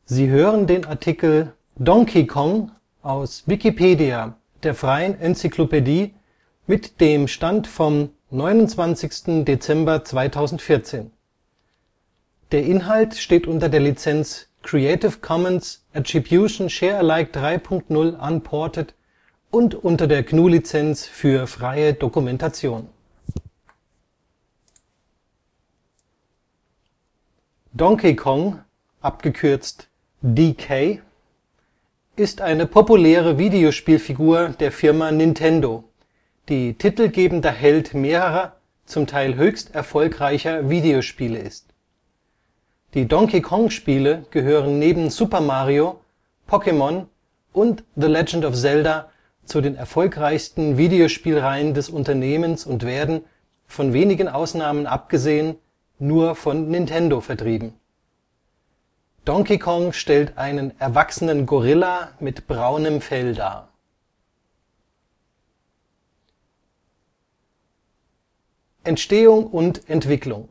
Sie hören den Artikel Donkey Kong, aus Wikipedia, der freien Enzyklopädie. Mit dem Stand vom Der Inhalt steht unter der Lizenz Creative Commons Attribution Share Alike 3 Punkt 0 Unported und unter der GNU Lizenz für freie Dokumentation. Donkey Kong (DK) ist eine populäre Videospielfigur der Firma Nintendo, die titelgebender Held mehrerer, zum Teil höchst erfolgreicher Videospiele ist. Die Donkey-Kong-Spiele gehören neben Super Mario, Pokémon und The Legend of Zelda zu den erfolgreichsten Videospielreihen des Unternehmens und werden, von wenigen Ausnahmen abgesehen, nur von Nintendo vertrieben. Donkey Kong stellt einen erwachsenen Gorilla mit braunem Fell dar. Entstehung und Entwicklung.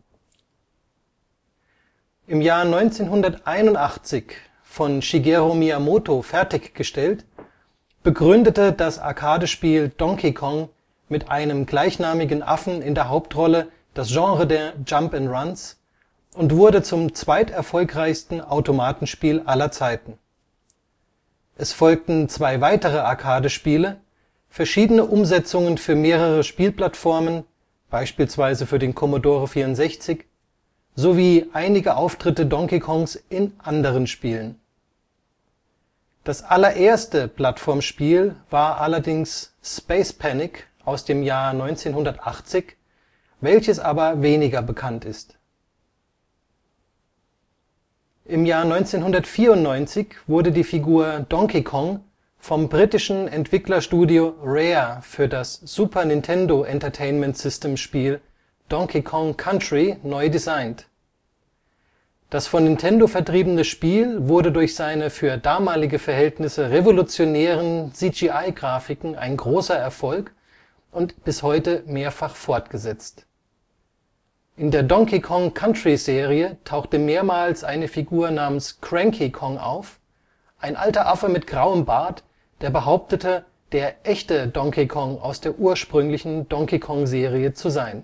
Im Jahr 1981 von Shigeru Miyamoto fertiggestellt, begründete das Arcadespiel Donkey Kong mit einem gleichnamigen Affen in der Hauptrolle das Genre der Jump -’ n’ - Runs und wurde zum zweiterfolgreichsten Automatenspiel aller Zeiten. Es folgten zwei weitere Arcadespiele, verschiedene Umsetzungen für mehrere Spielplattformen, beispielsweise für den Commodore 64, sowie einige Auftritte Donkey Kongs in anderen Spielen. Das allererste Plattformspiel war allerdings Space Panic aus dem Jahr 1980, welches aber weniger bekannt ist. Im Jahr 1994 wurde die Figur Donkey Kong vom britischen Entwicklerstudio Rare für das Super Nintendo Entertainment System Spiel Donkey Kong Country neu designt. Das von Nintendo vertriebene Spiel wurde durch seine für damalige Verhältnisse revolutionären CGI-Grafiken ein großer Erfolg und bis heute mehrfach fortgesetzt. In der Donkey Kong Country-Serie tauchte mehrmals eine Figur namens Cranky Kong auf, ein alter Affe mit grauem Bart, der behauptete, der echte Donkey Kong aus der ursprünglichen Donkey-Kong-Serie zu sein.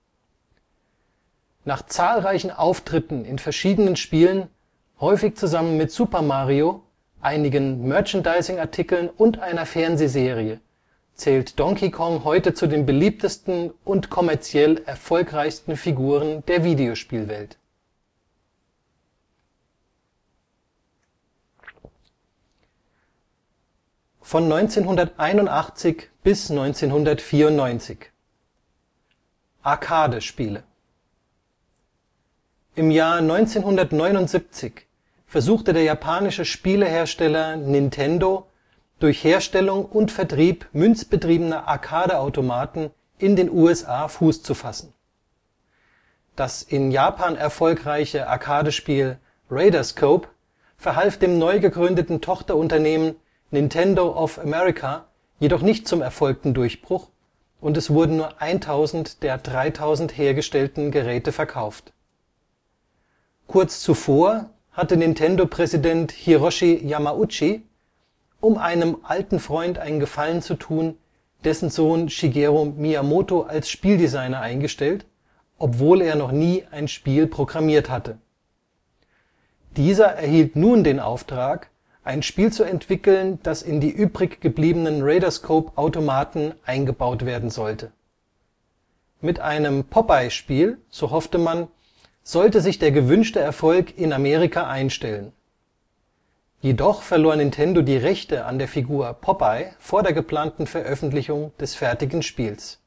Nach zahlreichen Auftritten in verschiedenen Spielen, häufig zusammen mit Super Mario, einigen Merchandising-Artikeln und einer Fernsehserie, zählt Donkey Kong heute zu den beliebtesten und kommerziell erfolgreichsten Figuren der Videospielwelt. Von 1981 bis 1994 Arcade-Spiele. Im Jahr 1979 versuchte der japanische Spielehersteller Nintendo durch Herstellung und Vertrieb münzbetriebener Arcade-Automaten in den USA Fuß zu fassen. Das in Japan erfolgreiche Arcadespiel Radarscope verhalf dem neu gegründeten Tochterunternehmen Nintendo of America jedoch nicht zum erfolgten Durchbruch und es wurden nur 1000 der 3000 hergestellten Geräte verkauft. Kurz zuvor hatte Nintendo-Präsident Hiroshi Yamauchi, um einem alten Freund einen Gefallen zu tun, dessen Sohn Shigeru Miyamoto als Spieldesigner eingestellt, obwohl er noch nie ein Spiel programmiert hatte. Dieser erhielt nun den Auftrag, ein Spiel zu entwickeln, das in die übrig gebliebenen Radarscope-Automaten eingebaut werden sollte. Mit einem Popeye-Spiel, so hoffte man, sollte sich der gewünschte Erfolg in Amerika einstellen. Jedoch verlor Nintendo die Rechte an der Figur Popeye vor der geplanten Veröffentlichung des fertigen Spiels.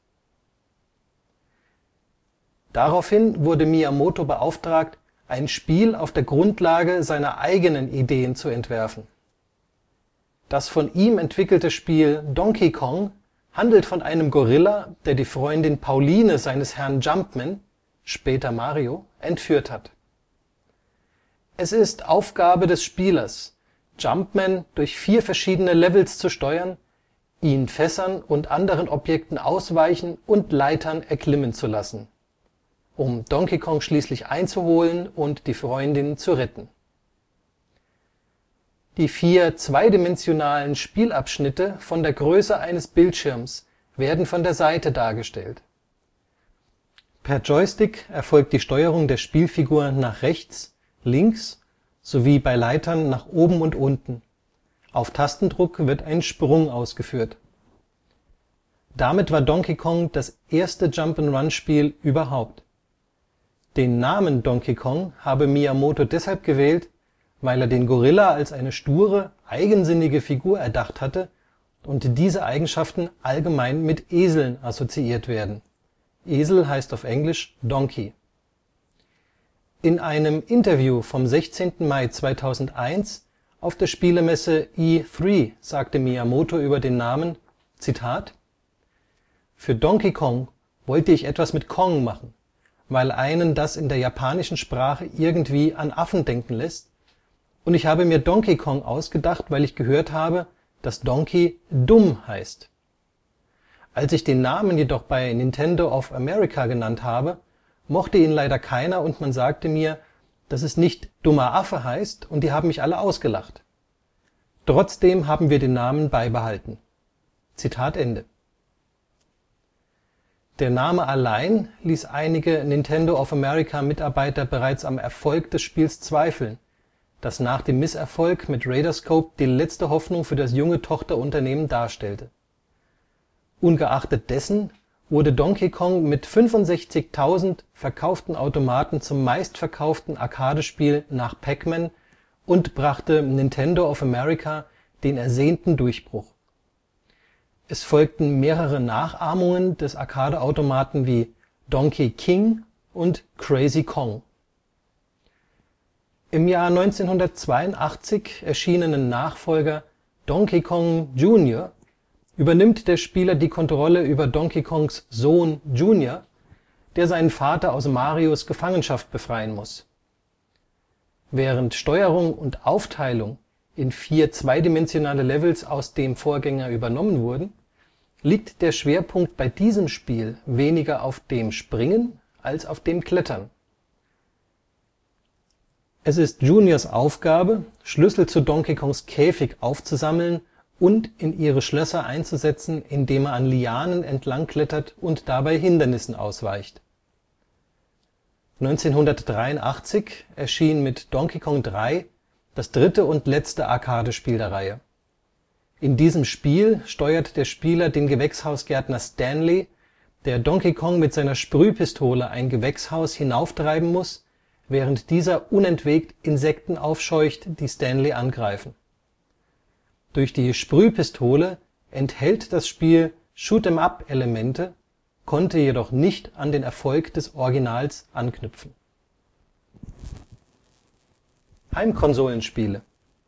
Daraufhin wurde Miyamoto beauftragt, ein Spiel auf der Grundlage seiner eigenen Ideen zu entwerfen. Das von ihm entwickelte Spiel Donkey Kong handelt von einem Gorilla, der die Freundin Pauline seines Herrn Jumpman, später Mario, entführt hat. Es ist Aufgabe des Spielers, Jumpman durch 4 verschiedene Levels zu steuern, ihn Fässern und anderen Objekten ausweichen und Leitern erklimmen zu lassen, um Donkey Kong schließlich einzuholen und die Freundin zu retten. Die 4 zweidimensionalen Spielabschnitte von der Größe eines Bildschirms werden von der Seite dargestellt. Per Joystick erfolgt die Steuerung der Spielfigur nach rechts, links sowie bei Leitern nach oben und unten, auf Tastendruck wird ein Sprung ausgeführt. Damit war Donkey Kong das erste Jump-’ n’ Run-Spiel überhaupt. Den Namen Donkey Kong habe Miyamoto deshalb gewählt, weil er den Gorilla als eine sture, eigensinnige Figur erdacht hatte und diese Eigenschaften allgemein mit Eseln assoziiert werden. Esel heißt auf Englisch Donkey. In einem Interview vom 16. Mai 2001 auf der Spielemesse E³ sagte Miyamoto über den Namen: „ Zitat: Für Donkey Kong wollte ich etwas mit Kong machen, weil einen das in der japanischen Sprache irgendwie an Affen denken lässt, und ich habe mir Donkey Kong ausgedacht, weil ich gehört habe, dass Donkey dumm heißt. Als ich den Namen jedoch bei Nintendo of America genannt habe, mochte ihn leider keiner und man sagte mir, dass es nicht dummer Affe heißt und die haben mich alle ausgelacht. Trotzdem haben wir den Namen beibehalten. “Zitat Ende. Der Name allein ließ einige Nintendo of America Mitarbeiter bereits am Erfolg des Spiels zweifeln, das nach dem Misserfolg mit Radarscope die letzte Hoffnung für das junge Tochterunternehmen darstellte. Ungeachtet dessen wurde Donkey Kong mit 65.000 verkauften Automaten zum meistverkauften Arcade-Spiel nach Pac-Man und brachte Nintendo of America den ersehnten Durchbruch. Es folgten mehrere Nachahmungen des Arcade-Automaten wie Donkey King und Crazy Kong. Im Jahr 1982 erschienenen Nachfolger Donkey Kong Jr. übernimmt der Spieler die Kontrolle über Donkey Kongs Sohn Junior, der seinen Vater aus Marios Gefangenschaft befreien muss. Während Steuerung und Aufteilung in 4 zweidimensionale Levels aus dem Vorgänger übernommen wurden, liegt der Schwerpunkt bei diesem Spiel weniger auf dem Springen als auf dem Klettern. Es ist Juniors Aufgabe, Schlüssel zu Donkey Kongs Käfig aufzusammeln und in ihre Schlösser einzusetzen, indem er an Lianen entlang klettert und dabei Hindernissen ausweicht. 1983 erschien mit Donkey Kong 3 das dritte und letzte Arcade-Spiel der Reihe. In diesem Spiel steuert der Spieler den Gewächshausgärtner Stanley, der Donkey Kong mit seiner Sprühpistole ein Gewächshaus hinauftreiben muss, während dieser unentwegt Insekten aufscheucht, die Stanley angreifen. Durch die Sprühpistole enthält das Spiel Shoot-'em-up-Elemente, konnte jedoch nicht an den Erfolg des Originals anknüpfen. Heimkonsolenspiele.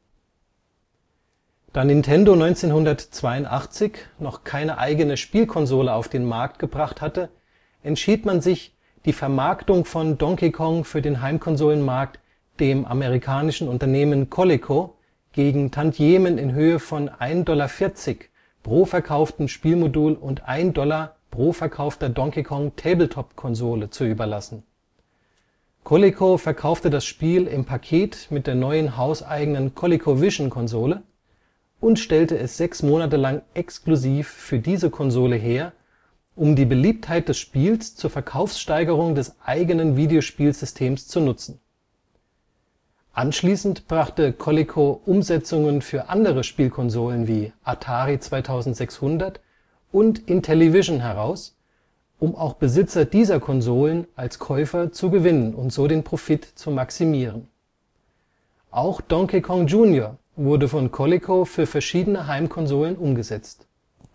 Da Nintendo 1982 noch keine eigene Spielkonsole auf den Markt gebracht hatte, entschied man sich, die Vermarktung von Donkey Kong für den Heimkonsolenmarkt dem amerikanischen Unternehmen Coleco gegen Tantiemen in Höhe von 1,40 $ pro verkauften Spielmodul und $1 pro verkaufter Donkey Kong Tabletop-Konsole zu überlassen. Coleco verkaufte das Spiel im Paket mit der neuen hauseigenen ColecoVision-Konsole und stellte es 6 Monate lang exklusiv für diese Konsole her, um die Beliebtheit des Spiels zur Verkaufssteigerung des eigenen Videospielsystems zu nutzen. Anschließend brachte Coleco Umsetzungen für andere Spielkonsolen wie Atari 2600 und Intellivision heraus, um auch Besitzer dieser Konsolen als Käufer zu gewinnen und so den Profit zu maximieren. Auch Donkey Kong Jr. wurde von Coleco für verschiedene Heimkonsolen umgesetzt.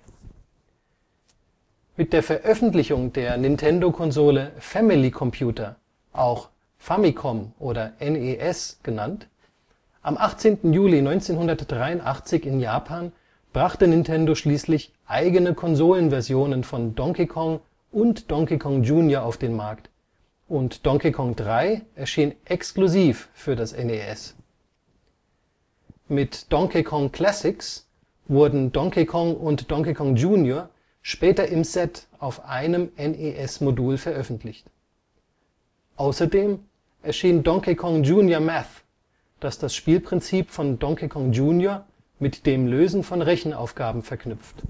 Mit der Veröffentlichung der Nintendo-Konsole Family Computer, auch Famicom oder NES genannt, am 18. Juli 1983 in Japan brachte Nintendo schließlich eigene Konsolenversionen von Donkey Kong und Donkey Kong Jr. auf den Markt, und Donkey Kong 3 erschien exklusiv für das NES. Mit Donkey Kong Classics wurden Donkey Kong und Donkey Kong Jr. später im Set auf einem NES-Modul veröffentlicht. Außerdem erschien Donkey Kong Jr. Math, das das Spielprinzip von Donkey Kong Jr. mit dem Lösen von Rechenaufgaben verknüpft.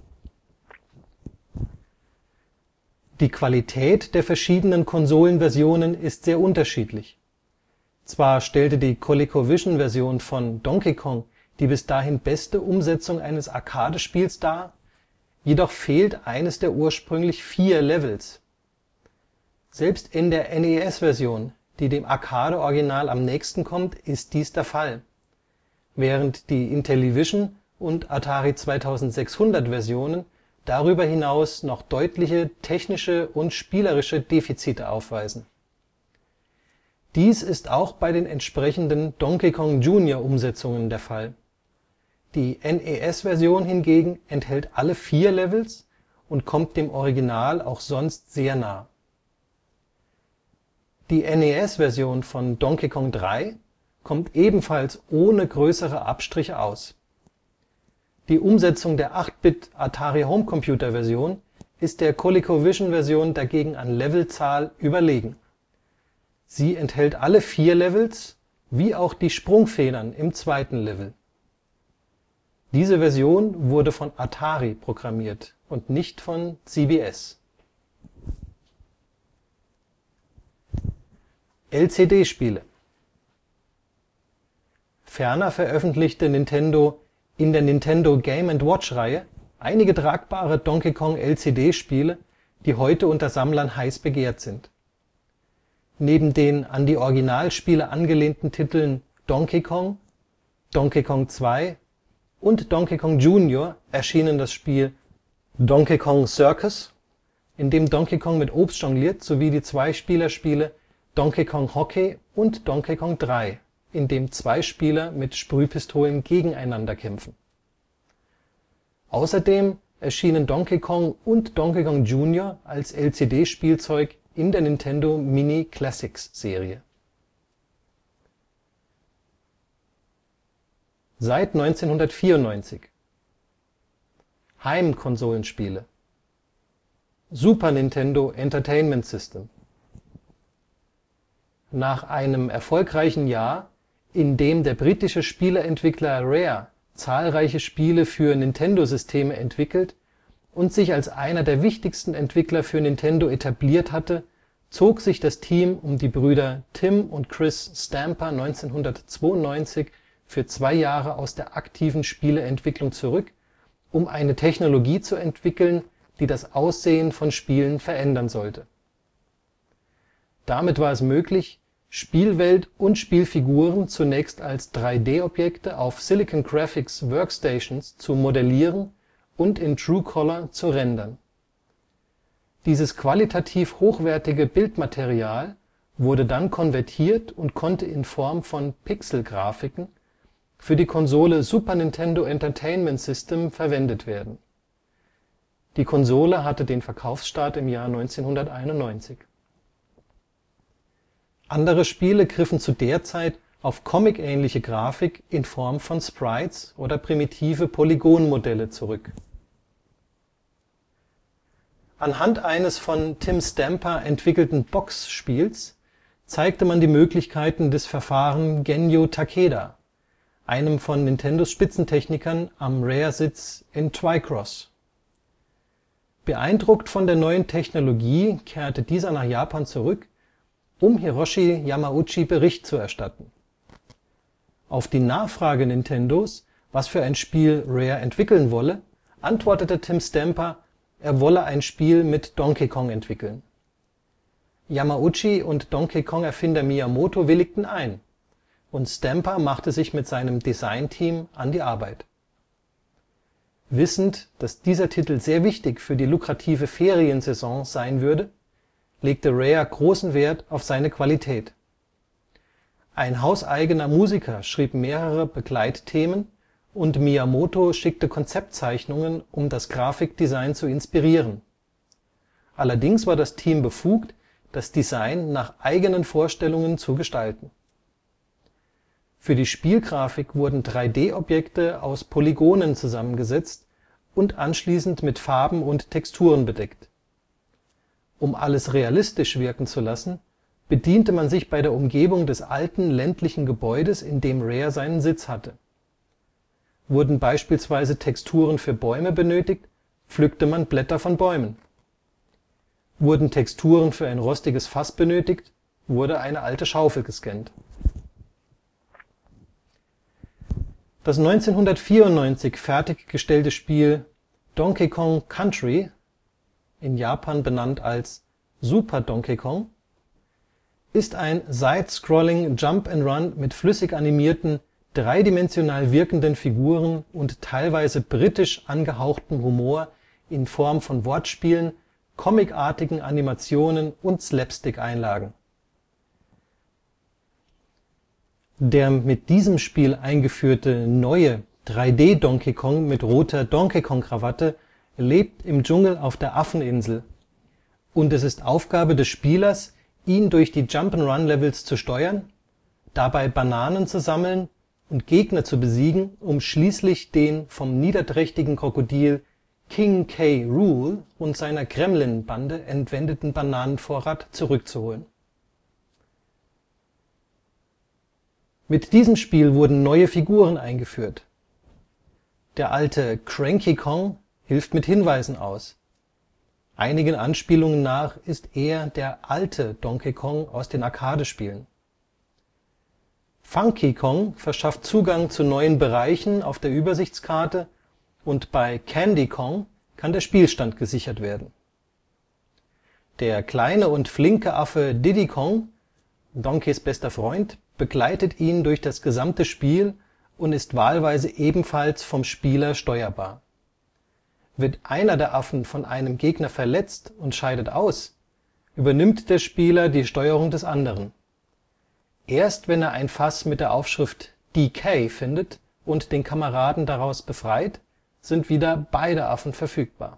Die Qualität der verschiedenen Konsolenversionen ist sehr unterschiedlich. Zwar stellte die ColecoVision-Version von Donkey Kong die bis dahin beste Umsetzung eines Arcade-Spiels dar, jedoch fehlt eines der ursprünglich 4 Levels. Selbst in der NES-Version, die dem Arcade-Original am nächsten kommt, ist dies der Fall, während die Intellivision - und Atari 2600-Versionen darüber hinaus noch deutliche technische und spielerische Defizite aufweisen. Dies ist auch bei den entsprechenden Donkey Kong Jr.-Umsetzungen der Fall. Die NES-Version hingegen enthält alle 4 Levels und kommt dem Original auch sonst sehr nah. Die NES-Version von Donkey Kong 3 kommt ebenfalls ohne größere Abstriche aus. Die Umsetzung der 8-Bit Atari Homecomputer-Version ist der ColecoVision-Version dagegen an Levelzahl überlegen. Sie enthält alle 4 Levels, wie auch die Sprungfedern im zweiten Level. Diese Version wurde von Atari programmiert und nicht von CBS. LCD-Spiele. Ferner veröffentlichte Nintendo in der Nintendo Game & Watch-Reihe einige tragbare Donkey Kong LCD-Spiele, die heute unter Sammlern heiß begehrt sind. Neben den an die Originalspiele angelehnten Titeln Donkey Kong, Donkey Kong 2 und Donkey Kong Jr. erschienen das Spiel Donkey Kong Circus, in dem Donkey Kong mit Obst jongliert, sowie die Zweispielerspiele Donkey Kong Hockey und Donkey Kong 3, in dem 2 Spieler mit Sprühpistolen gegeneinander kämpfen. Außerdem erschienen Donkey Kong und Donkey Kong Jr. als LCD-Spielzeug in der Nintendo Mini Classics Serie. Seit 1994 Heimkonsolenspiele. Super Nintendo Entertainment System. Nach einem erfolgreichen Jahr, in dem der britische Spieleentwickler Rare zahlreiche Spiele für Nintendo-Systeme entwickelt und sich als einer der wichtigsten Entwickler für Nintendo etabliert hatte, zog sich das Team um die Brüder Tim und Chris Stamper 1992 für 2 Jahre aus der aktiven Spieleentwicklung zurück, um eine Technologie zu entwickeln, die das Aussehen von Spielen verändern sollte. Damit war es möglich, Spielwelt und Spielfiguren zunächst als 3D-Objekte auf Silicon Graphics Workstations zu modellieren und in True Color zu rendern. Dieses qualitativ hochwertige Bildmaterial wurde dann konvertiert und konnte in Form von Pixelgrafiken für die Konsole Super Nintendo Entertainment System verwendet werden. Die Konsole hatte den Verkaufsstart im Jahr 1991. Andere Spiele griffen zu der Zeit auf comic-ähnliche Grafik in Form von Sprites oder primitive Polygonmodelle zurück. Anhand eines von Tim Stamper entwickelten Box-Spiels zeigte man die Möglichkeiten des Verfahren Genyo Takeda, einem von Nintendos Spitzentechnikern am Rare-Sitz in Twycross. Beeindruckt von der neuen Technologie kehrte dieser nach Japan zurück, um Hiroshi Yamauchi Bericht zu erstatten. Auf die Nachfrage Nintendos, was für ein Spiel Rare entwickeln wolle, antwortete Tim Stamper, er wolle ein Spiel mit Donkey Kong entwickeln. Yamauchi und Donkey-Kong-Erfinder Miyamoto willigten ein, und Stamper machte sich mit seinem Designteam an die Arbeit. Wissend, dass dieser Titel sehr wichtig für die lukrative Feriensaison sein würde, legte Rare großen Wert auf seine Qualität. Ein hauseigener Musiker schrieb mehrere Begleitthemen und Miyamoto schickte Konzeptzeichnungen, um das Grafikdesign zu inspirieren. Allerdings war das Team befugt, das Design nach eigenen Vorstellungen zu gestalten. Für die Spielgrafik wurden 3D-Objekte aus Polygonen zusammengesetzt und anschließend mit Farben und Texturen bedeckt. Um alles realistisch wirken zu lassen, bediente man sich bei der Umgebung des alten ländlichen Gebäudes, in dem Rare seinen Sitz hatte. Wurden beispielsweise Texturen für Bäume benötigt, pflückte man Blätter von Bäumen. Wurden Texturen für ein rostiges Fass benötigt, wurde eine alte Schaufel gescannt. Das 1994 fertiggestellte Spiel Donkey Kong Country (in Japan benannt als Super Donkey Kong) ist ein Side-Scrolling Jump -’ n’ - Run mit flüssig animierten, dreidimensional wirkenden Figuren und teilweise britisch angehauchtem Humor in Form von Wortspielen, comicartigen Animationen und Slapstick-Einlagen. Der mit diesem Spiel eingeführte neue 3D-Donkey Kong mit roter Donkey-Kong-Krawatte lebt im Dschungel auf der Affeninsel, und es ist Aufgabe des Spielers, ihn durch die Jump-’ n’-Run-Levels zu steuern, dabei Bananen zu sammeln und Gegner zu besiegen, um schließlich den vom niederträchtigen Krokodil King K. Rool und seiner Kremling-Bande entwendeten Bananenvorrat zurückzuholen. Mit diesem Spiel wurden neue Figuren eingeführt. Der alte Cranky Kong hilft mit Hinweisen aus. Einigen Anspielungen nach ist er der alte Donkey Kong aus den Arcade-Spielen. Funky Kong verschafft Zugang zu neuen Bereichen auf der Übersichtskarte und bei Candy Kong kann der Spielstand gesichert werden. Der kleine und flinke Affe Diddy Kong, Donkeys bester Freund, begleitet ihn durch das gesamte Spiel und ist wahlweise ebenfalls vom Spieler steuerbar. Wird einer der Affen von einem Gegner verletzt und scheidet aus, übernimmt der Spieler die Steuerung des anderen. Erst wenn er ein Fass mit der Aufschrift DK findet und den Kameraden daraus befreit, sind wieder beide Affen verfügbar.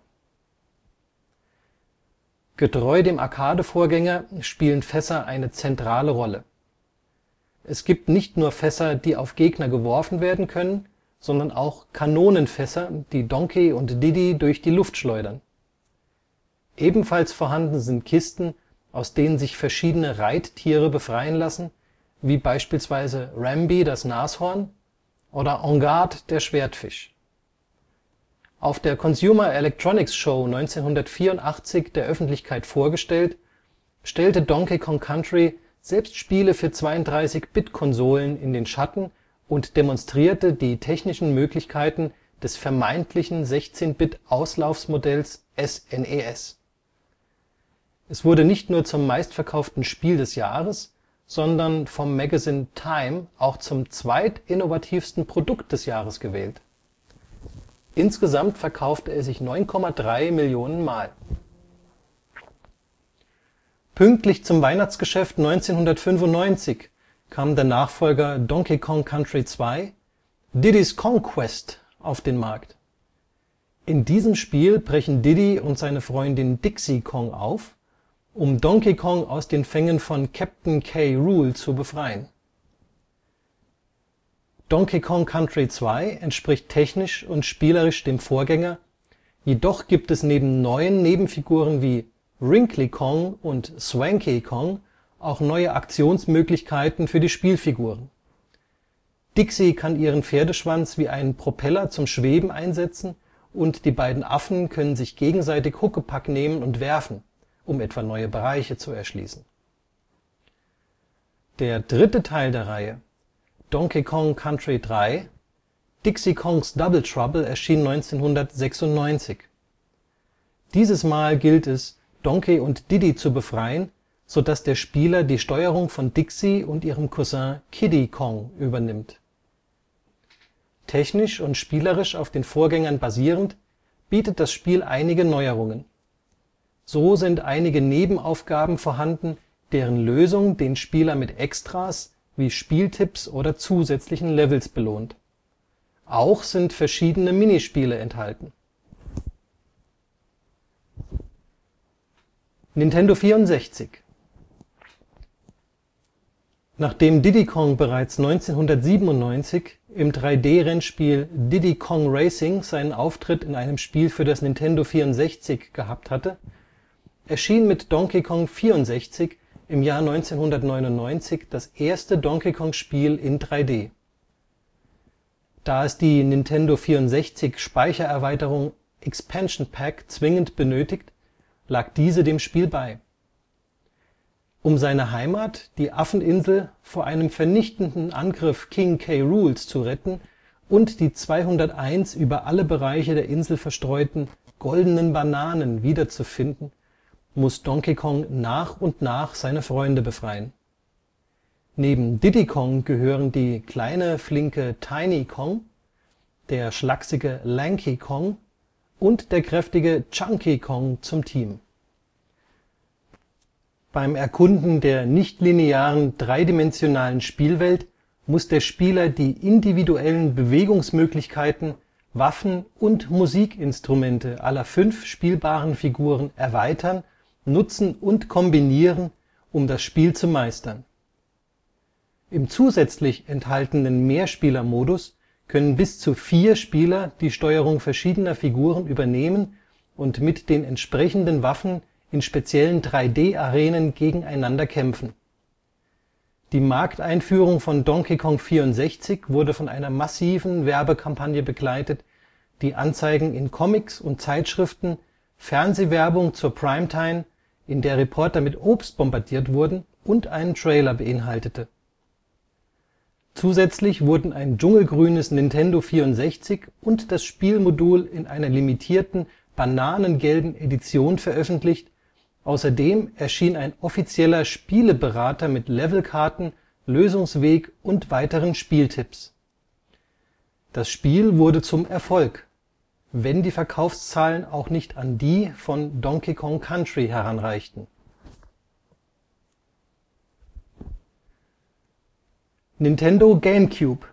Getreu dem Arcade-Vorgänger spielen Fässer eine zentrale Rolle. Es gibt nicht nur Fässer, die auf Gegner geworfen werden können, sondern auch Kanonenfässer, die Donkey und Diddy durch die Luft schleudern. Ebenfalls vorhanden sind Kisten, aus denen sich verschiedene Reittiere befreien lassen, wie beispielsweise Rambi das Nashorn oder Enguarde der Schwertfisch. Auf der Consumer Electronics Show 1984 der Öffentlichkeit vorgestellt, stellte Donkey Kong Country selbst Spiele für 32-Bit-Konsolen in den Schatten und demonstrierte die technischen Möglichkeiten des vermeintlichen 16-Bit-Auslaufsmodells SNES. Es wurde nicht nur zum meistverkauften Spiel des Jahres, sondern vom Magazin Time auch zum zweitinnovativsten Produkt des Jahres gewählt. Insgesamt verkaufte es sich 9,3 Millionen Mal. Pünktlich zum Weihnachtsgeschäft 1995 kam der Nachfolger Donkey Kong Country 2, Diddy's Kong Quest, auf den Markt. In diesem Spiel brechen Diddy und seine Freundin Dixie Kong auf, um Donkey Kong aus den Fängen von Captain K. Rool zu befreien. Donkey Kong Country 2 entspricht technisch und spielerisch dem Vorgänger, jedoch gibt es neben neuen Nebenfiguren wie Wrinkly Kong und Swanky Kong auch neue Aktionsmöglichkeiten für die Spielfiguren. Dixie kann ihren Pferdeschwanz wie einen Propeller zum Schweben einsetzen und die beiden Affen können sich gegenseitig Huckepack nehmen und werfen, um etwa neue Bereiche zu erschließen. Der dritte Teil der Reihe, Donkey Kong Country 3: Dixie Kong's Double Trouble, erschien 1996. Dieses Mal gilt es, Donkey und Diddy zu befreien, sodass der Spieler die Steuerung von Dixie und ihrem Cousin Kiddy Kong übernimmt. Technisch und spielerisch auf den Vorgängern basierend, bietet das Spiel einige Neuerungen. So sind einige Nebenaufgaben vorhanden, deren Lösung den Spieler mit Extras wie Spieltipps oder zusätzlichen Levels belohnt. Auch sind verschiedene Minispiele enthalten. Nintendo 64. Nachdem Diddy Kong bereits 1997 im 3D-Rennspiel Diddy Kong Racing seinen Auftritt in einem Spiel für das Nintendo 64 gehabt hatte, erschien mit Donkey Kong 64 im Jahr 1999 das erste Donkey-Kong-Spiel in 3D. Da es die Nintendo-64-Speichererweiterung Expansion Pak zwingend benötigt, lag diese dem Spiel bei. Um seine Heimat, die Affeninsel, vor einem vernichtenden Angriff King K. Rools zu retten und die 201 über alle Bereiche der Insel verstreuten Goldenen Bananen wiederzufinden, muss Donkey Kong nach und nach seine Freunde befreien. Neben Diddy Kong gehören die kleine, flinke Tiny Kong, der schlachsige Lanky Kong und der kräftige Chunky Kong zum Team. Beim Erkunden der nichtlinearen dreidimensionalen Spielwelt muss der Spieler die individuellen Bewegungsmöglichkeiten, Waffen und Musikinstrumente aller 5 spielbaren Figuren erweitern, nutzen und kombinieren, um das Spiel zu meistern. Im zusätzlich enthaltenen Mehrspielermodus können bis zu 4 Spieler die Steuerung verschiedener Figuren übernehmen und mit den entsprechenden Waffen in speziellen 3D-Arenen gegeneinander kämpfen. Die Markteinführung von Donkey Kong 64 wurde von einer massiven Werbekampagne begleitet, die Anzeigen in Comics und Zeitschriften, Fernsehwerbung zur Primetime, in der Reporter mit Obst bombardiert wurden, und einen Trailer beinhaltete. Zusätzlich wurden ein dschungelgrünes Nintendo 64 und das Spielmodul in einer limitierten bananengelben Edition veröffentlicht, außerdem erschien ein offizieller Spieleberater mit Levelkarten, Lösungsweg und weiteren Spieltipps. Das Spiel wurde zum Erfolg, wenn die Verkaufszahlen auch nicht an die von Donkey Kong Country heranreichten. Nintendo GameCube.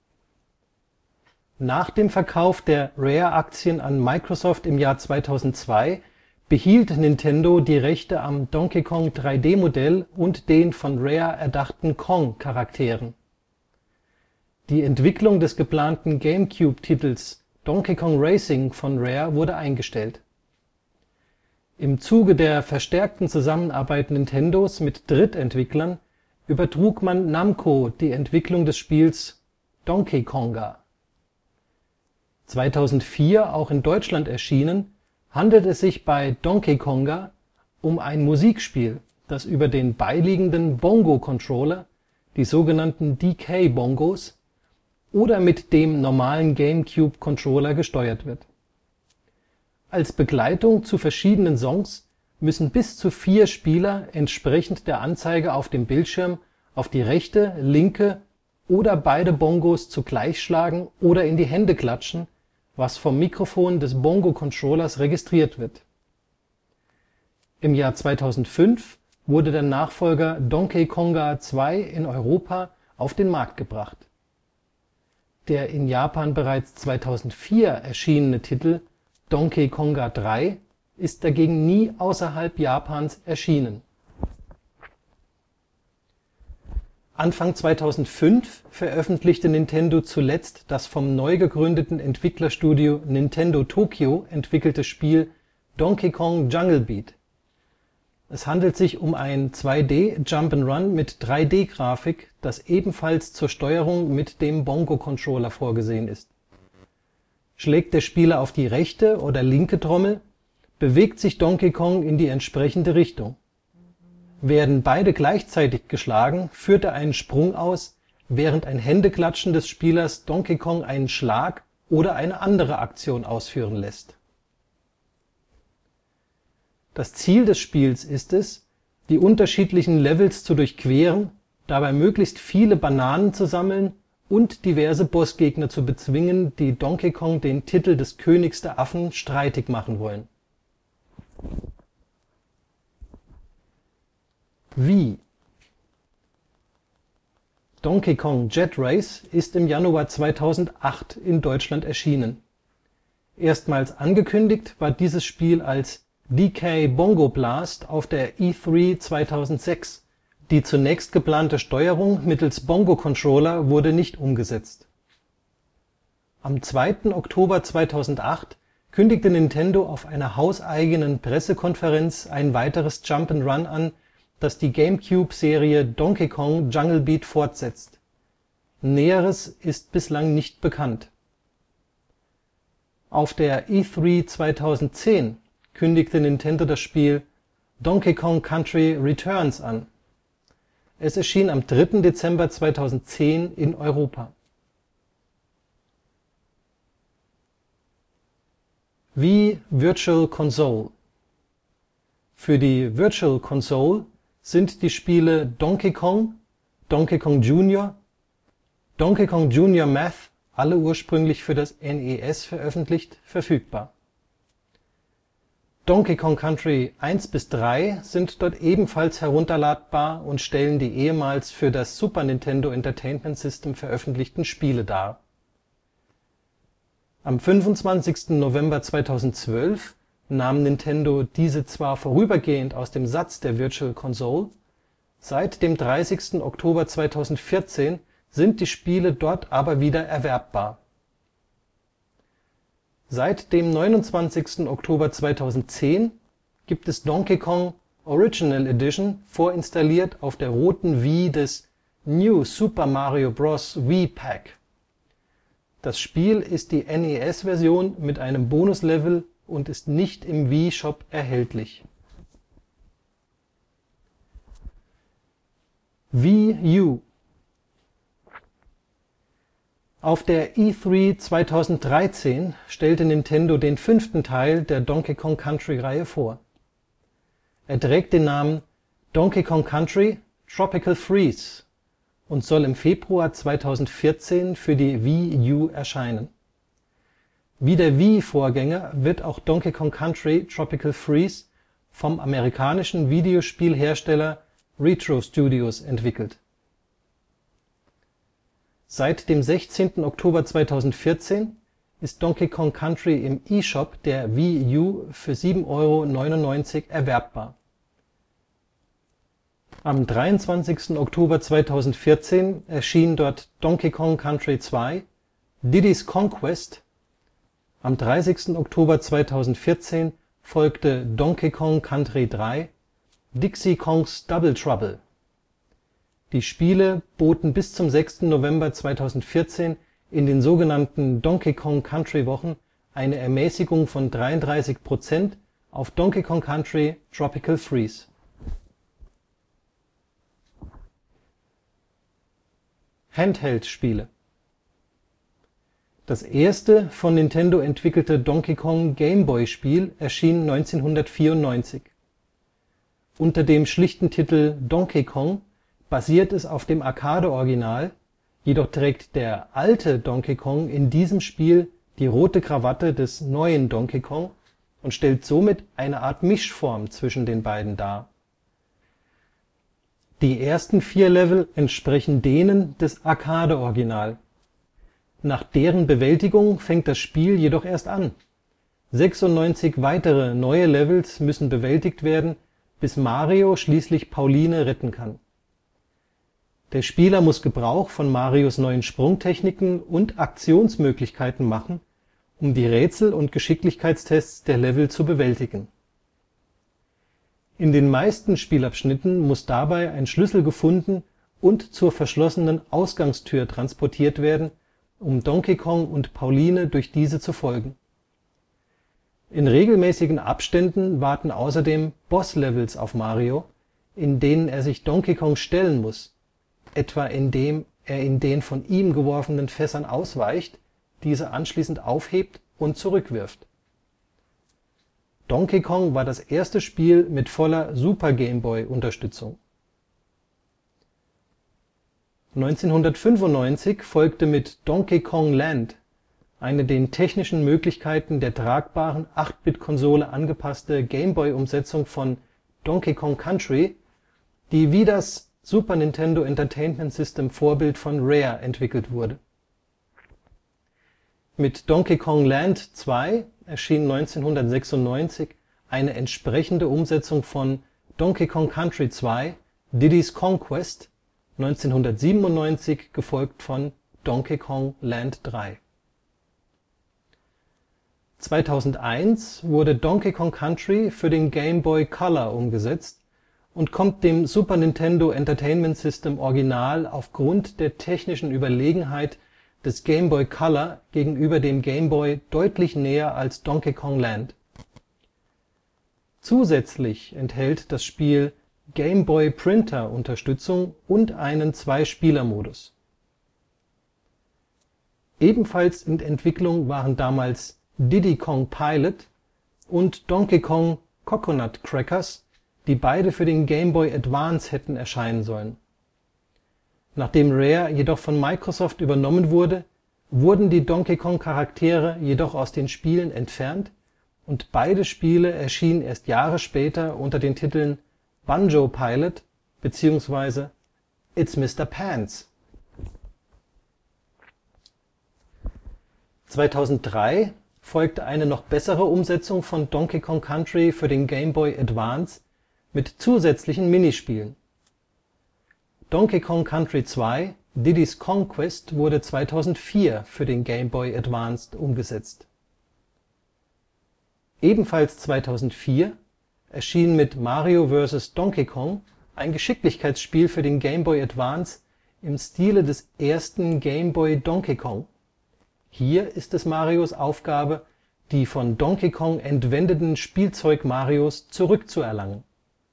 Nach dem Verkauf der Rare-Aktien an Microsoft im Jahr 2002 behielt Nintendo die Rechte am Donkey Kong 3D-Modell und den von Rare erdachten Kong-Charakteren. Die Entwicklung des geplanten GameCube-Titels Donkey Kong Racing von Rare wurde eingestellt. Im Zuge der verstärkten Zusammenarbeit Nintendos mit Drittentwicklern übertrug man Namco die Entwicklung des Spiels Donkey Konga. 2004 auch in Deutschland erschienen, handelt es sich bei Donkey Konga um ein Musikspiel, das über den beiliegenden Bongo-Controller, die sogenannten DK-Bongos, oder mit dem normalen GameCube-Controller gesteuert wird. Als Begleitung zu verschiedenen Songs müssen bis zu 4 Spieler entsprechend der Anzeige auf dem Bildschirm auf die rechte, linke oder beide Bongos zugleich schlagen oder in die Hände klatschen, was vom Mikrofon des Bongo-Controllers registriert wird. Im Jahr 2005 wurde der Nachfolger Donkey Konga 2 in Europa auf den Markt gebracht. Der in Japan bereits 2004 erschienene Titel Donkey Konga 3 ist dagegen nie außerhalb Japans erschienen. Anfang 2005 veröffentlichte Nintendo zuletzt das vom neu gegründeten Entwicklerstudio Nintendo Tokyo entwickelte Spiel Donkey Kong Jungle Beat. Es handelt sich um ein 2D-Jump'n'Run mit 3D-Grafik, das ebenfalls zur Steuerung mit dem Bongo-Controller vorgesehen ist. Schlägt der Spieler auf die rechte oder linke Trommel, bewegt sich Donkey Kong in die entsprechende Richtung. Werden beide gleichzeitig geschlagen, führt er einen Sprung aus, während ein Händeklatschen des Spielers Donkey Kong einen Schlag oder eine andere Aktion ausführen lässt. Das Ziel des Spiels ist es, die unterschiedlichen Levels zu durchqueren, dabei möglichst viele Bananen zu sammeln und diverse Bossgegner zu bezwingen, die Donkey Kong den Titel des Königs der Affen streitig machen wollen. Wie? Donkey Kong Jet Race ist im Januar 2008 in Deutschland erschienen. Erstmals angekündigt war dieses Spiel als DK Bongo Blast auf der E3 2006. Die zunächst geplante Steuerung mittels Bongo-Controller wurde nicht umgesetzt. Am 2. Oktober 2008 kündigte Nintendo auf einer hauseigenen Pressekonferenz ein weiteres Jump'n'Run an, das die GameCube-Serie Donkey Kong Jungle Beat fortsetzt. Näheres ist bislang nicht bekannt. Auf der E3 2010 kündigte Nintendo das Spiel Donkey Kong Country Returns an. Es erschien am 3. Dezember 2010 in Europa. Wii Virtual Console. Für die Virtual Console sind die Spiele Donkey Kong, Donkey Kong Jr., Donkey Kong Jr. Math, alle ursprünglich für das NES veröffentlicht, verfügbar. Donkey Kong Country 1-3 sind dort ebenfalls herunterladbar und stellen die ehemals für das Super Nintendo Entertainment System veröffentlichten Spiele dar. Am 25. November 2012 nahm Nintendo diese zwar vorübergehend aus dem Satz der Virtual Console, seit dem 30. Oktober 2014 sind die Spiele dort aber wieder erwerbbar. Seit dem 29. Oktober 2010 gibt es Donkey Kong Original Edition vorinstalliert auf der roten Wii des New Super Mario Bros. Wii Pack. Das Spiel ist die NES-Version mit einem Bonuslevel und ist nicht im Wii-Shop erhältlich. Wii U. Auf der E3 2013 stellte Nintendo den 5. Teil der Donkey Kong Country-Reihe vor. Er trägt den Namen Donkey Kong Country Tropical Freeze und soll im Februar 2014 für die Wii U erscheinen. Wie der Wii-Vorgänger wird auch Donkey Kong Country Tropical Freeze vom amerikanischen Videospielhersteller Retro Studios entwickelt. Seit dem 16. Oktober 2014 ist Donkey Kong Country im eShop der Wii U für 7,99 € erwerbbar. Am 23. Oktober 2014 erschien dort Donkey Kong Country 2: Diddy's Kong Quest. Am 30. Oktober 2014 folgte Donkey Kong Country 3: Dixie Kong's Double Trouble. Die Spiele boten bis zum 6. November 2014 in den sogenannten Donkey Kong Country Wochen eine Ermäßigung von 33% auf Donkey Kong Country Tropical Freeze. Handheld-Spiele. Das erste von Nintendo entwickelte Donkey Kong Game-Boy-Spiel erschien 1994. Unter dem schlichten Titel Donkey Kong basiert es auf dem Arcade-Original, jedoch trägt der alte Donkey Kong in diesem Spiel die rote Krawatte des neuen Donkey Kong und stellt somit eine Art Mischform zwischen den beiden dar. Die ersten 4 Level entsprechen denen des Arcade-Original. Nach deren Bewältigung fängt das Spiel jedoch erst an. 96 weitere neue Levels müssen bewältigt werden, bis Mario schließlich Pauline retten kann. Der Spieler muss Gebrauch von Marios neuen Sprungtechniken und Aktionsmöglichkeiten machen, um die Rätsel und Geschicklichkeitstests der Level zu bewältigen. In den meisten Spielabschnitten muss dabei ein Schlüssel gefunden und zur verschlossenen Ausgangstür transportiert werden, um Donkey Kong und Pauline durch diese zu folgen. In regelmäßigen Abständen warten außerdem Boss-Levels auf Mario, in denen er sich Donkey Kong stellen muss, etwa indem er in den von ihm geworfenen Fässern ausweicht, diese anschließend aufhebt und zurückwirft. Donkey Kong war das erste Spiel mit voller Super-Game-Boy-Unterstützung. 1995 folgte mit Donkey Kong Land eine den technischen Möglichkeiten der tragbaren 8-Bit-Konsole angepasste Game-Boy-Umsetzung von Donkey Kong Country, die wie das Super Nintendo Entertainment System Vorbild von Rare entwickelt wurde. Mit Donkey Kong Land 2 erschien 1996 eine entsprechende Umsetzung von Donkey Kong Country 2: Diddy's Kong Quest, 1997 gefolgt von Donkey Kong Land 3. 2001 wurde Donkey Kong Country für den Game Boy Color umgesetzt und kommt dem Super Nintendo Entertainment System Original aufgrund der technischen Überlegenheit des Game Boy Color gegenüber dem Game Boy deutlich näher als Donkey Kong Land. Zusätzlich enthält das Spiel Game-Boy-Printer-Unterstützung und einen Zwei-Spieler-Modus. Ebenfalls in Entwicklung waren damals Diddy Kong Pilot und Donkey Kong Coconut Crackers, die beide für den Game Boy Advance hätten erscheinen sollen. Nachdem Rare jedoch von Microsoft übernommen wurde, wurden die Donkey-Kong-Charaktere jedoch aus den Spielen entfernt und beide Spiele erschienen erst Jahre später unter den Titeln Banjo-Pilot bzw. It's Mr. Pants. 2003 folgte eine noch bessere Umsetzung von Donkey Kong Country für den Game Boy Advance mit zusätzlichen Minispielen. Donkey Kong Country 2: Diddy's Kong Quest wurde 2004 für den Game Boy Advance umgesetzt. Ebenfalls 2004 erschien mit Mario vs. Donkey Kong ein Geschicklichkeitsspiel für den Game Boy Advance im Stile des ersten Game Boy Donkey Kong. Hier ist es Marios Aufgabe, die von Donkey Kong entwendeten Spielzeug-Marios zurückzuerlangen.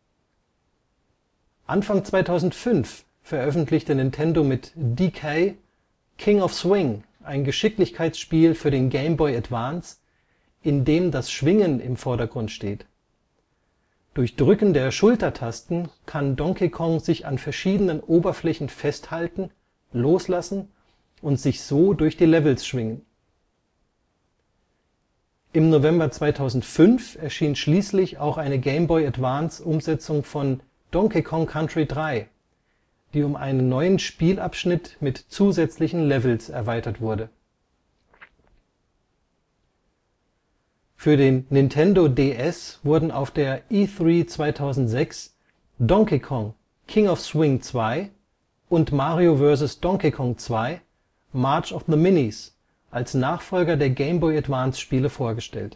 Anfang 2005 veröffentlichte Nintendo mit DK King of Swing ein Geschicklichkeitsspiel für den Game Boy Advance, in dem das Schwingen im Vordergrund steht. Durch Drücken der Schultertasten kann Donkey Kong sich an verschiedenen Oberflächen festhalten, loslassen und sich so durch die Levels schwingen. Im November 2005 erschien schließlich auch eine Game Boy Advance Umsetzung von Donkey Kong Country 3, die um einen neuen Spielabschnitt mit zusätzlichen Levels erweitert wurde. Für den Nintendo DS wurden auf der E3 2006 Donkey Kong King of Swing 2 und Mario vs. Donkey Kong 2 March of the Minis als Nachfolger der Game Boy Advance Spiele vorgestellt.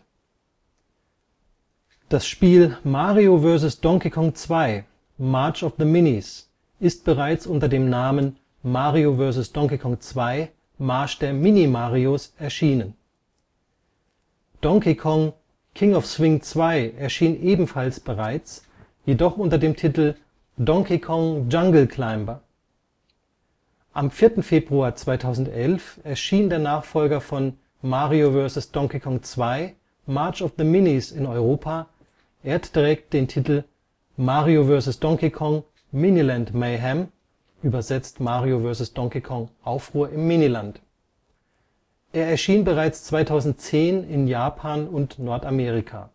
Das Spiel Mario vs. Donkey Kong 2 March of the Minis ist bereits unter dem Namen Mario vs. Donkey Kong 2 Marsch der Mini-Marios erschienen. Donkey Kong King of Swing 2 erschien ebenfalls bereits, jedoch unter dem Titel Donkey Kong Jungle Climber. Am 4. Februar 2011 erschien der Nachfolger von Mario vs. Donkey Kong 2 March of the Minis in Europa, er trägt den Titel Mario vs. Donkey Kong Miniland Mayhem (übersetzt Mario vs. Donkey Kong Aufruhr im Miniland). Er erschien bereits 2010 in Japan und Nordamerika.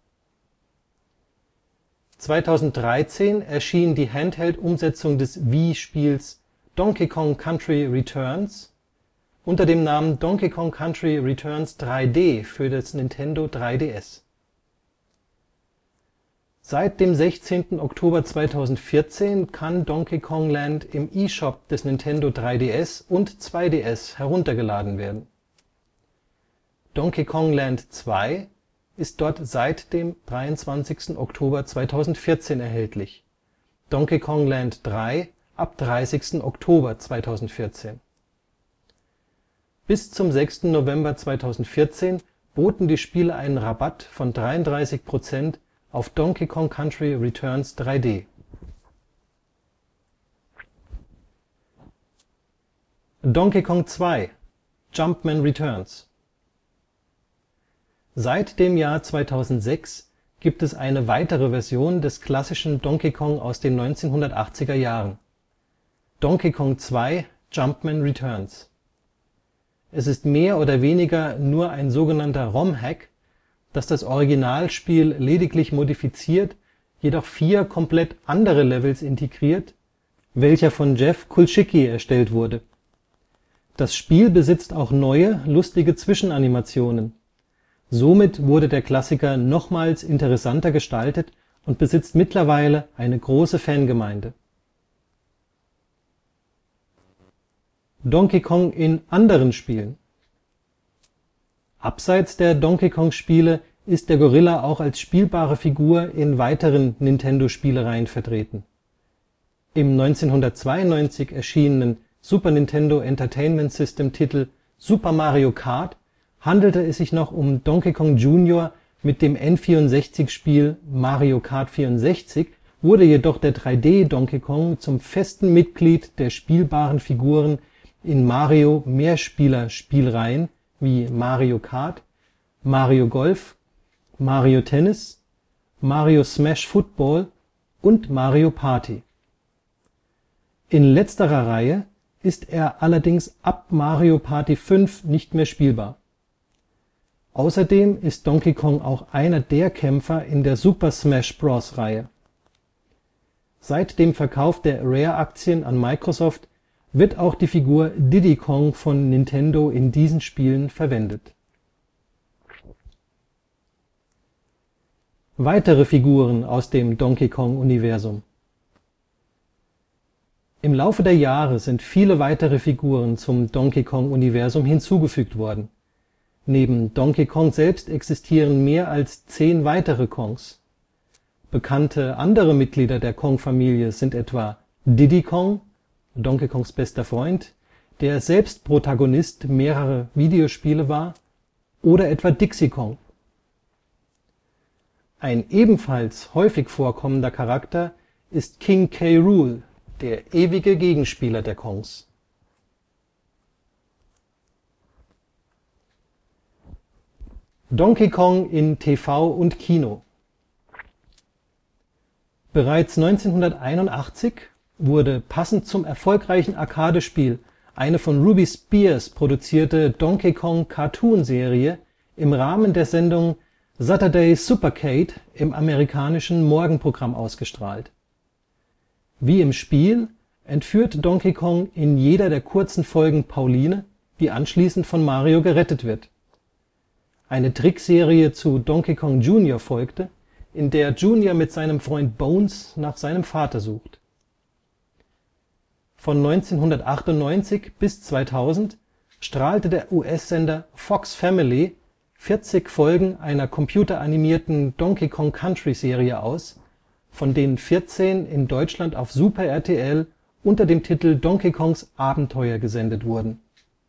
2013 erschien die Handheld-Umsetzung des Wii-Spiels Donkey Kong Country Returns unter dem Namen Donkey Kong Country Returns 3D für das Nintendo 3DS. Seit dem 16. Oktober 2014 kann Donkey Kong Land im eShop des Nintendo 3DS und 2DS heruntergeladen werden. Donkey Kong Land 2 ist dort seit dem 23. Oktober 2014 erhältlich, Donkey Kong Land 3 ab 30. Oktober 2014. Bis zum 6. November 2014 boten die Spiele einen Rabatt von 33% auf Donkey Kong Country Returns 3D. Donkey Kong 2 Jumpman Returns. Seit dem Jahr 2006 gibt es eine weitere Version des klassischen Donkey Kong aus den 1980er Jahren: Donkey Kong 2 Jumpman Returns. Es ist mehr oder weniger nur ein sogenannter ROM-Hack, das das Originalspiel lediglich modifiziert, jedoch 4 komplett andere Levels integriert, welcher von Jeff Kulczycki erstellt wurde. Das Spiel besitzt auch neue, lustige Zwischenanimationen. Somit wurde der Klassiker nochmals interessanter gestaltet und besitzt mittlerweile eine große Fangemeinde. Donkey Kong in anderen Spielen. Abseits der Donkey-Kong-Spiele ist der Gorilla auch als spielbare Figur in weiteren Nintendo-Spielereihen vertreten Im 1992 erschienenen Super Nintendo Entertainment System-Titel Super Mario Kart handelte es sich noch um Donkey Kong Jr. Mit dem N64-Spiel Mario Kart 64 wurde jedoch der 3D-Donkey Kong zum festen Mitglied der spielbaren Figuren in Mario-Mehrspieler-Spielreihen wie Mario Kart, Mario Golf, Mario Tennis, Mario Smash Football und Mario Party. In letzterer Reihe ist er allerdings ab Mario Party 5 nicht mehr spielbar. Außerdem ist Donkey Kong auch einer der Kämpfer in der Super Smash Bros. Reihe. Seit dem Verkauf der Rare-Aktien an Microsoft wird auch die Figur Diddy Kong von Nintendo in diesen Spielen verwendet. Weitere Figuren aus dem Donkey-Kong-Universum. Im Laufe der Jahre sind viele weitere Figuren zum Donkey-Kong-Universum hinzugefügt worden. Neben Donkey Kong selbst existieren mehr als 10 weitere Kongs. Bekannte andere Mitglieder der Kong-Familie sind etwa Diddy Kong, Donkey Kongs bester Freund, der selbst Protagonist mehrerer Videospiele war, oder etwa Dixie Kong. Ein ebenfalls häufig vorkommender Charakter ist King K. Rool, der ewige Gegenspieler der Kongs. Donkey Kong in TV und Kino. Bereits 1981 wurde passend zum erfolgreichen Arcade-Spiel eine von Ruby Spears produzierte Donkey-Kong-Cartoonserie im Rahmen der Sendung Saturday Supercade im amerikanischen Morgenprogramm ausgestrahlt. Wie im Spiel entführt Donkey Kong in jeder der kurzen Folgen Pauline, die anschließend von Mario gerettet wird. Eine Trickserie zu Donkey Kong Jr. folgte, in der Junior mit seinem Freund Bones nach seinem Vater sucht. Von 1998 bis 2000 strahlte der US-Sender Fox Family 40 Folgen einer computeranimierten Donkey Kong Country Serie aus, von denen 14 in Deutschland auf Super RTL unter dem Titel Donkey Kongs Abenteuer gesendet wurden.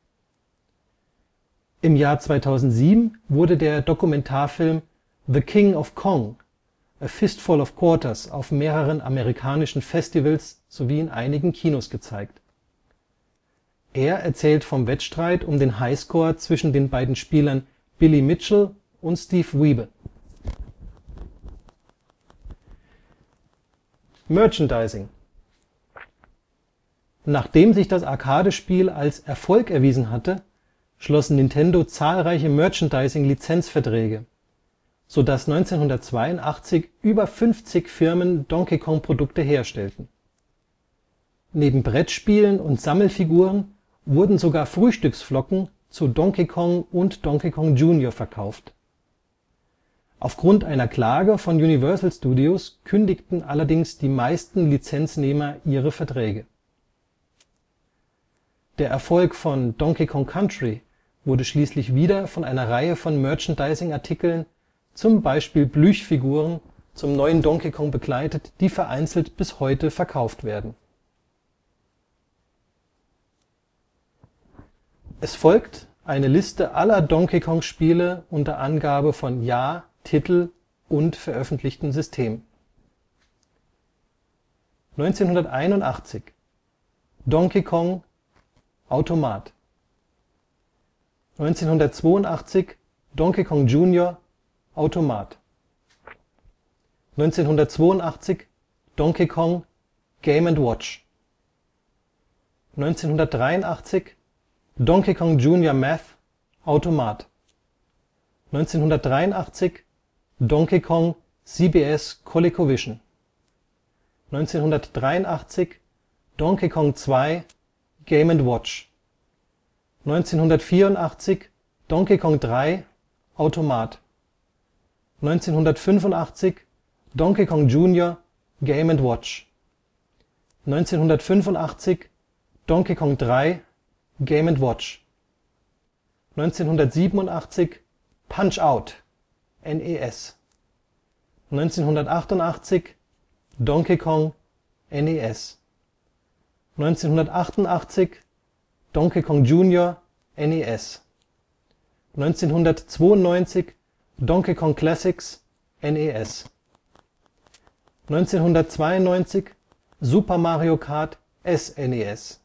Im Jahr 2007 wurde der Dokumentarfilm The King of Kong – A Fistful of Quarters auf mehreren amerikanischen Festivals sowie in einigen Kinos gezeigt. Er erzählt vom Wettstreit um den Highscore zwischen den beiden Spielern Billy Mitchell und Steve Wiebe. Merchandising. Nachdem sich das Arcade-Spiel als Erfolg erwiesen hatte, schloss Nintendo zahlreiche Merchandising-Lizenzverträge, sodass 1982 über 50 Firmen Donkey-Kong-Produkte herstellten. Neben Brettspielen und Sammelfiguren wurden sogar Frühstücksflocken zu Donkey Kong und Donkey Kong Jr. verkauft. Aufgrund einer Klage von Universal Studios kündigten allerdings die meisten Lizenznehmer ihre Verträge. Der Erfolg von Donkey Kong Country wurde schließlich wieder von einer Reihe von Merchandising-Artikeln, zum Beispiel Plüschfiguren, zum neuen Donkey Kong begleitet, die vereinzelt bis heute verkauft werden. Es folgt eine Liste aller Donkey-Kong-Spiele unter Angabe von Jahr, Titel und veröffentlichtem System. 1981 Donkey Kong Automat. 1982 Donkey Kong Jr. Automat. 1982 Donkey Kong Game & Watch. 1983 Donkey Kong Jr. Math Automat. 1983 Donkey Kong CBS ColecoVision. 1983 Donkey Kong 2 Game & Watch. 1984 Donkey Kong 3 Automat. 1985 Donkey Kong Jr. Game & Watch. 1985 Donkey Kong 3 Game & Watch. 1987 Punch-Out! NES. 1988 Donkey Kong NES 1988 Donkey Kong Jr. NES 1992 Donkey Kong Classics NES 1992 Super Mario Kart SNES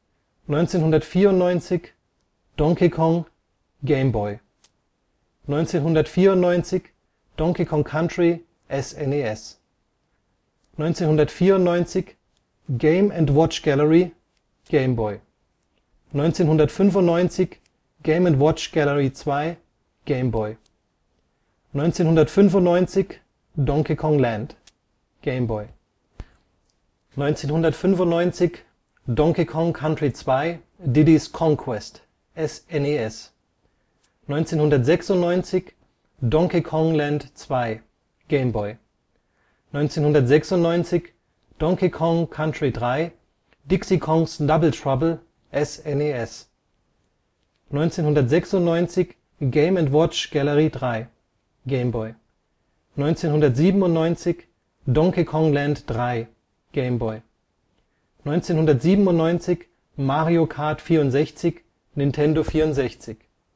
1994 Donkey Kong Game Boy 1994 Donkey Kong Country SNES 1994 Game & Watch Gallery Game Boy 1995 Game & Watch Gallery 2 Game Boy 1995 Donkey Kong Land Game Boy 1995 Donkey Kong Country 2 Diddy's Conquest SNES 1996 Donkey Kong Land 2 Game Boy 1996 Donkey Kong Country 3 Dixie Kong's Double Trouble SNES 1996 Game & Watch Gallery 3 Game Boy 1997 Donkey Kong Land 3 Game Boy 1997 Mario Kart 64 Nintendo 64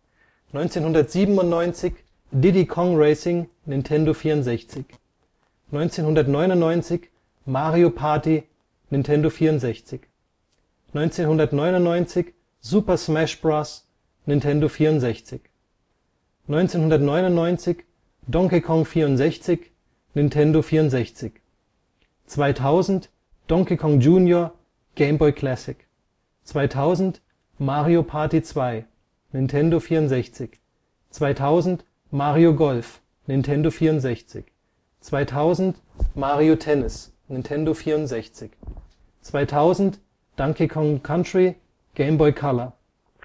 1997 Diddy Kong Racing Nintendo 64 1999 Mario Party Nintendo 64 1999 Super Smash Bros. Nintendo 64 1999 Donkey Kong 64 Nintendo 64 2000 Donkey Kong Jr. Game Boy Classic 2000 Mario Party 2 Nintendo 64 2000 Mario Golf Nintendo 64 2000 Mario Tennis Nintendo 64 2000 Donkey Kong Country Game Boy Color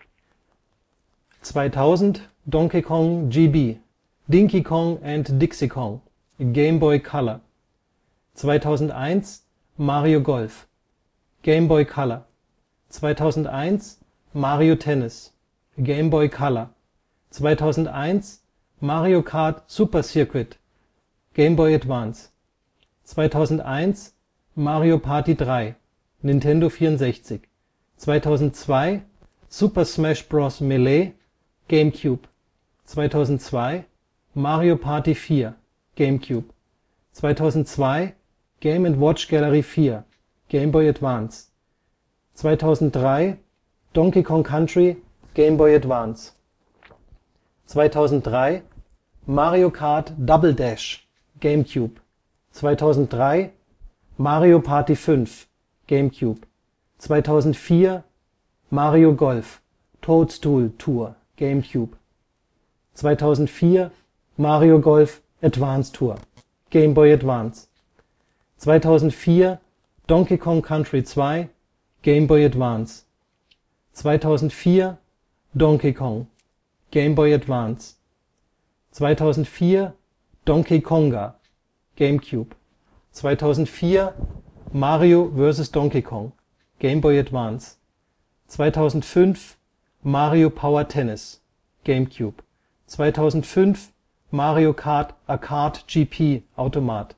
2000 Donkey Kong GB Dinky Kong and Dixie Kong Game Boy Color 2001 Mario Golf Game Boy Color 2001 Mario Tennis Game Boy Color 2001 Mario Kart Super Circuit Game Boy Advance 2001 Mario Party 3 Nintendo 64 2002 Super Smash Bros. Melee GameCube 2002 Mario Party 4 GameCube 2002 Game & Watch Gallery 4 Game Boy Advance 2003 Donkey Kong Country Game Boy Advance 2003 Mario Kart Double Dash GameCube 2003 Mario Party 5 GameCube 2004 Mario Golf Toadstool Tour GameCube 2004 Mario Golf Advance Tour Game Boy Advance 2004 Donkey Kong Country 2 Game Boy Advance 2004 Donkey Kong Game Boy Advance 2004 Donkey Konga GameCube 2004 Mario vs. Donkey Kong Game Boy Advance 2005 Mario Power Tennis GameCube 2005 Mario Kart Arcade GP Automat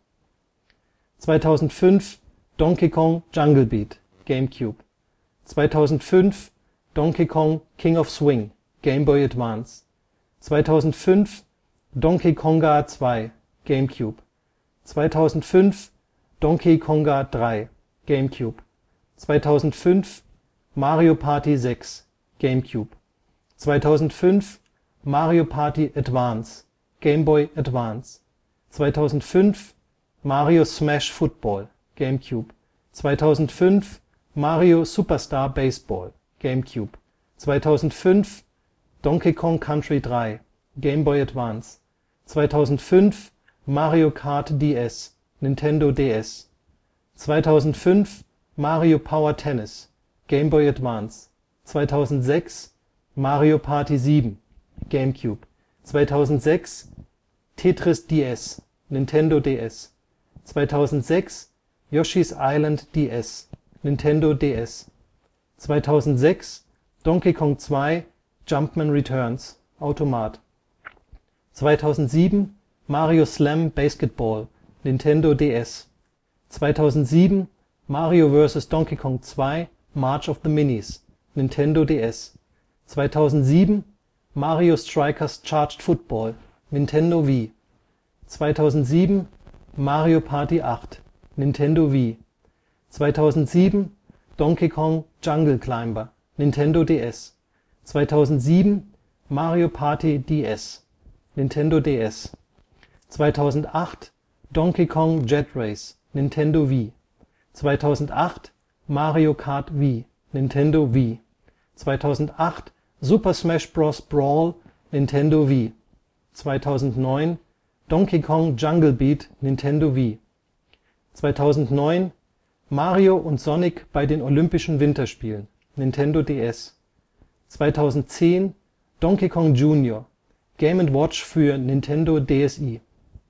2005 Donkey Kong Jungle Beat GameCube 2005 Donkey Kong King of Swing Game Boy Advance 2005 Donkey Konga 2 GameCube 2005 Donkey Konga 3 GameCube 2005 Mario Party 6 GameCube 2005 Mario Party Advance Game Boy Advance 2005 Mario Smash Football GameCube 2005 Mario Superstar Baseball GameCube 2005 Donkey Kong Country 3 Game Boy Advance 2005 Mario Kart DS Nintendo DS 2005 Mario Power Tennis Game Boy Advance 2006 Mario Party 7 GameCube 2006 Tetris DS Nintendo DS 2006 Yoshi's Island DS Nintendo DS 2006 Donkey Kong 2 Jumpman Returns Automat 2007 Mario Slam Basketball Nintendo DS 2007 Mario vs. Donkey Kong 2 March of the Minis, Nintendo DS, 2007 Mario Strikers Charged Football, Nintendo Wii, 2007 Mario Party 8, Nintendo Wii, 2007 Donkey Kong Jungle Climber, Nintendo DS, 2007 Mario Party DS, Nintendo DS, 2008 Donkey Kong Jet Race, Nintendo Wii, 2008 Mario Kart Wii, Nintendo Wii, 2008 Super Smash Bros. Brawl, Nintendo Wii, 2009 Donkey Kong Jungle Beat, Nintendo Wii, 2009 Mario und Sonic bei den Olympischen Winterspielen, Nintendo DS, 2010 Donkey Kong Jr. Game & Watch für Nintendo DSi,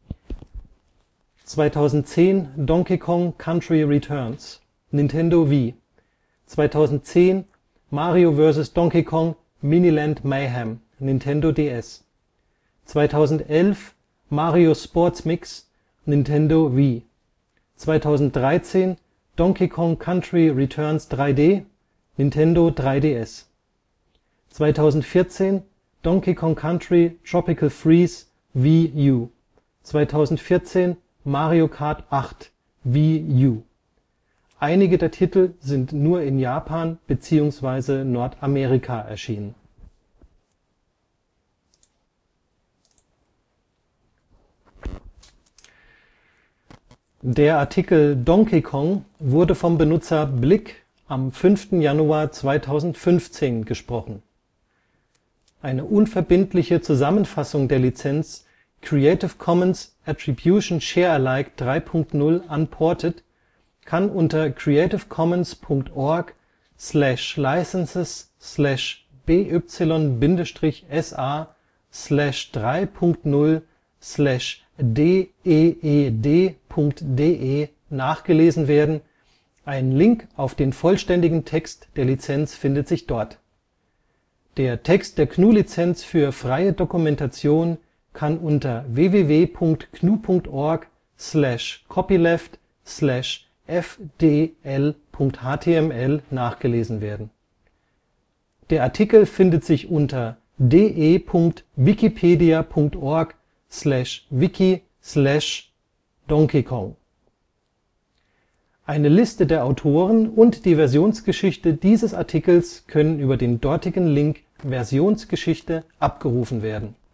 2010 Donkey Kong Country Returns, Nintendo Wii, 2010 Mario vs. Donkey Kong Mini-Land Mayhem, Nintendo DS, 2011 Mario Sports Mix, Nintendo Wii, 2013 Donkey Kong Country Returns 3D, Nintendo 3DS, 2014 Donkey Kong Country Tropical Freeze Wii U, 2014 Mario Kart 8 Wii U. Einige der Titel sind nur in Japan bzw. Nordamerika erschienen. Der Artikel Donkey Kong wurde vom Benutzer Blick am 5. Januar 2015 gesprochen. Eine unverbindliche Zusammenfassung der Lizenz Creative Commons Attribution Share Alike 3.0 Unported kann unter creative-commons.org/licenses/B-Y-3.0/DEED.de nachgelesen werden. Ein Link auf den vollständigen Text der Lizenz findet sich dort. Der Text der GNU-Lizenz für freie Dokumentation kann unter www.gnu.org/copyleft/fdl.html nachgelesen werden. Der Artikel findet sich unter de.wikipedia.org/wiki/Donkey Kong. Eine Liste der Autoren und die Versionsgeschichte dieses Artikels können über den dortigen Link Versionsgeschichte abgerufen werden